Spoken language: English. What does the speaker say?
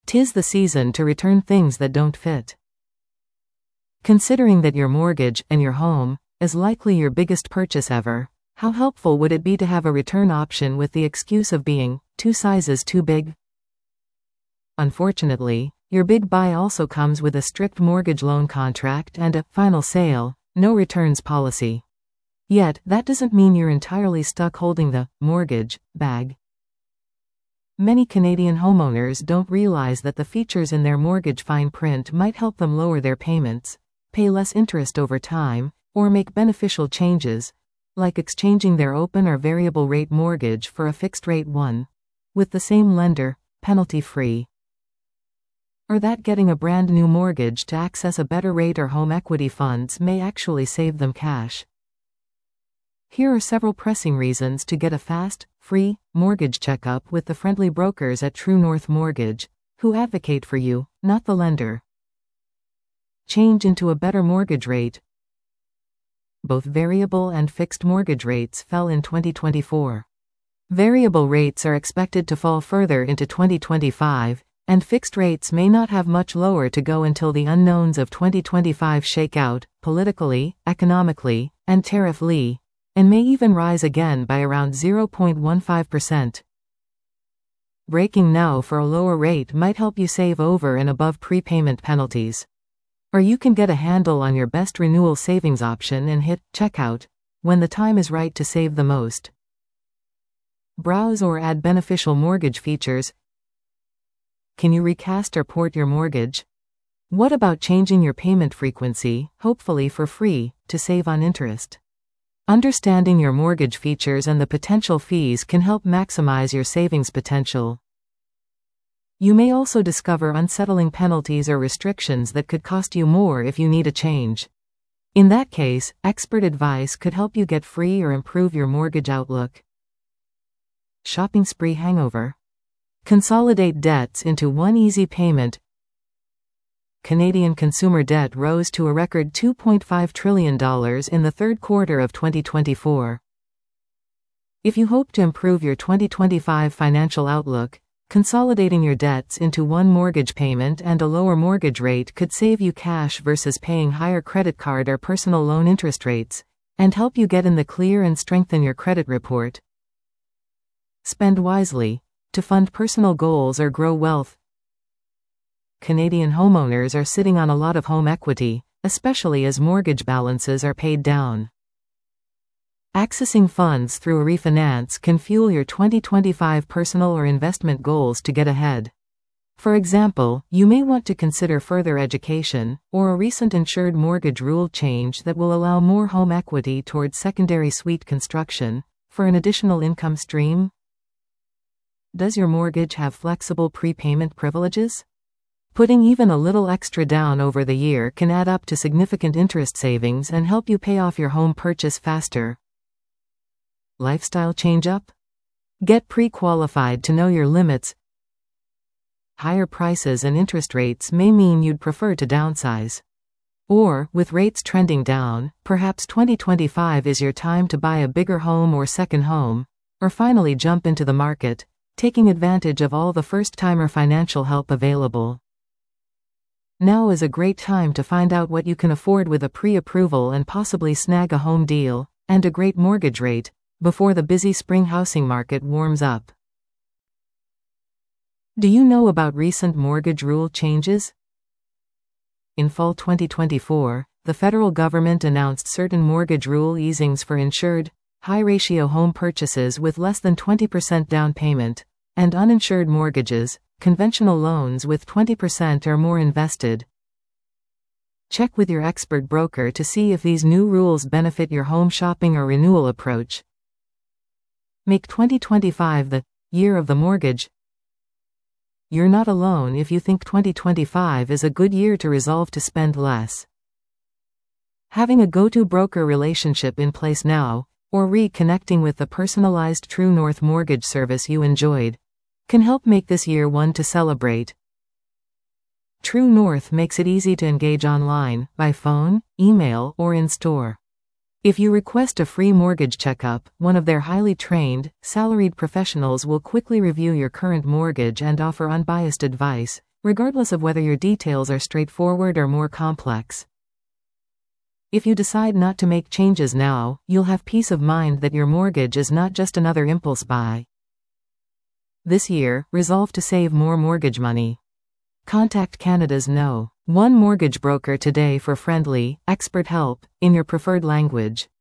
'Tis the season to return things that don't fit. Considering that your mortgage and your home is likely your biggest purchase ever, how helpful would it be to have a return option with the excuse of being 2 sizes too big? Unfortunately, your big buy also comes with a strict mortgage loan contract and a final sale, no returns policy. Yet, that doesn't mean you're entirely stuck holding the mortgage bag. Many Canadian homeowners don't realize that the features in their mortgage fine print might help them lower their payments, pay less interest over time, or make beneficial changes, like exchanging their open or variable rate mortgage for a fixed rate one, with the same lender, penalty-free. Or that getting a brand new mortgage to access a better rate or home equity funds may actually save them cash. Here are several pressing reasons to get a fast, free mortgage checkup with the friendly brokers at True North Mortgage, who advocate for you, not the lender. Change into a better mortgage rate. Both variable and fixed mortgage rates fell in 2024. Variable rates are expected to fall further into 2025, and fixed rates may not have much lower to go until the unknowns of 2025 shake out, politically, economically, and tariff-ly, and may even rise again by around 0.15%. Breaking now for a lower rate might help you save over and above prepayment penalties. Or you can get a handle on your best renewal savings option and hit checkout when the time is right to save the most. Browse or add beneficial mortgage features. Can you recast or port your mortgage? What about changing your payment frequency, hopefully for free, to save on interest? Understanding your mortgage features and the potential fees can help maximize your savings potential. You may also discover unsettling penalties or restrictions that could cost you more if you need a change. In that case, expert advice could help you get free or improve your mortgage outlook. Shopping spree hangover. Consolidate debts into one easy payment. Canadian consumer debt rose to a record $2.5 trillion in the third quarter of 2024. If you hope to improve your 2025 financial outlook, consolidating your debts into one mortgage payment and a lower mortgage rate could save you cash versus paying higher credit card or personal loan interest rates, and help you get in the clear and strengthen your credit report. Spend wisely to fund personal goals or grow wealth. Canadian homeowners are sitting on a lot of home equity, especially as mortgage balances are paid down. Accessing funds through a refinance can fuel your 2025 personal or investment goals to get ahead. For example, you may want to consider further education, or a recent insured mortgage rule change that will allow more home equity towards secondary suite construction, for an additional income stream. Does your mortgage have flexible prepayment privileges? Putting even a little extra down over the year can add up to significant interest savings and help you pay off your home purchase faster. Lifestyle change-up? Get pre-qualified to know your limits. Higher prices and interest rates may mean you'd prefer to downsize. Or, with rates trending down, perhaps 2025 is your time to buy a bigger home or second home, or finally jump into the market, taking advantage of all the first-timer financial help available. Now is a great time to find out what you can afford with a pre-approval and possibly snag a home deal, and a great mortgage rate, before the busy spring housing market warms up. Do you know about recent mortgage rule changes? In fall 2024, the federal government announced certain mortgage rule easings for insured, high-ratio home purchases with less than 20% down payment, and uninsured mortgages, conventional loans with 20% or more invested. Check with your expert broker to see if these new rules benefit your home shopping or renewal approach. Make 2025 the year of the mortgage. You're not alone if you think 2025 is a good year to resolve to spend less. Having a go-to broker relationship in place now, or reconnecting with the personalized True North mortgage service you enjoyed, can help make this year one to celebrate. True North makes it easy to engage online, by phone, email, or in store. If you request a free mortgage checkup, one of their highly trained, salaried professionals will quickly review your current mortgage and offer unbiased advice, regardless of whether your details are straightforward or more complex. If you decide not to make changes now, you'll have peace of mind that your mortgage is not just another impulse buy. This year, resolve to save more mortgage money. Contact Canada's No. 1 mortgage broker today for friendly, expert help in your preferred language.